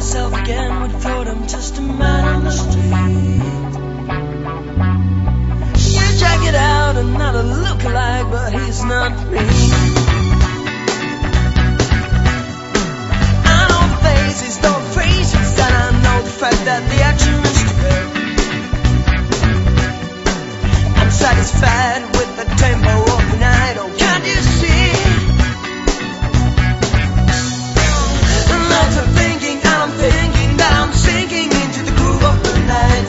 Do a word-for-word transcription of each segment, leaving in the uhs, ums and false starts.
herself again, would thought I'm just a man on the street. You check it out, another lookalike, but he's not me. I know faces, don't faces, and I know the fact that the action is clear. I'm satisfied with the tempo of the night, oh can't you see? Lots of thinking, and I'm thinking that I'm sinking into the groove of the night.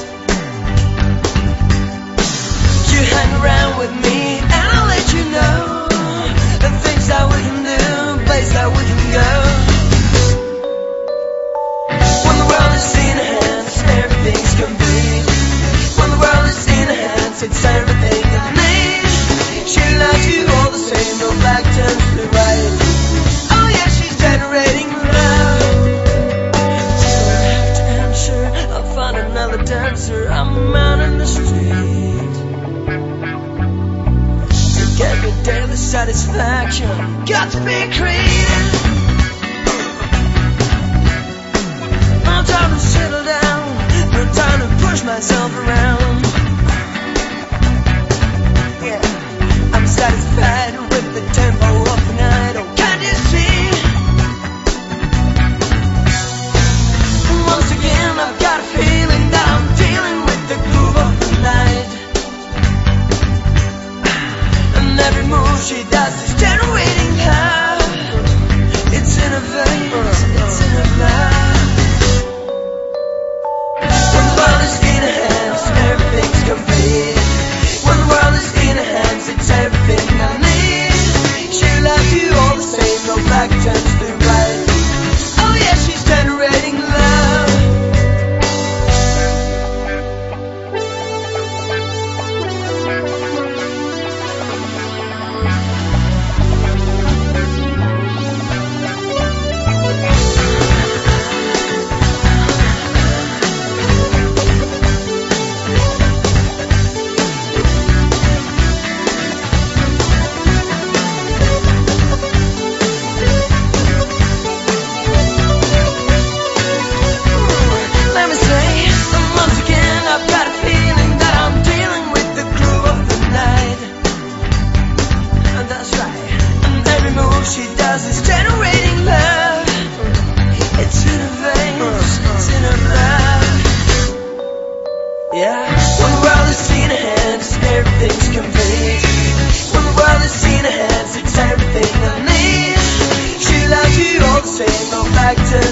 You hang around with me, and I'll let you know the things that we can do, place that we can go. When the world is in her hands, everything's complete. When the world is in her hands, it's everything I need. She loves you all the same, no back turns to the right. Oh yeah, she's generating love. Just don't have to answer, I'll find another dancer. I'm a man in the street. To get your daily satisfaction, got to be creative. No time to settle down, no time to push myself around. Yeah, I'm satisfied with the tempo of the night. Oh, can't you see? Once again, I've got a feeling that I'm dealing with the groove of the night. And every move she does is generating love. It's in her veins, it's in her blood. When the world is in her hands, everything's complete. When the world is in her hands, it's everything I need. She loves you all the same, no back turns to the right. Oh yeah, she's generating love. Let me say, once again, I've got a feeling that I'm dealing with the groove of the night. And that's right. And every move she does is generating love. It's in her veins, it's in her blood. Yeah. When the world is in her hands, everything's complete. When the world is in her hands, it's everything I need. She loves you all the same, no back to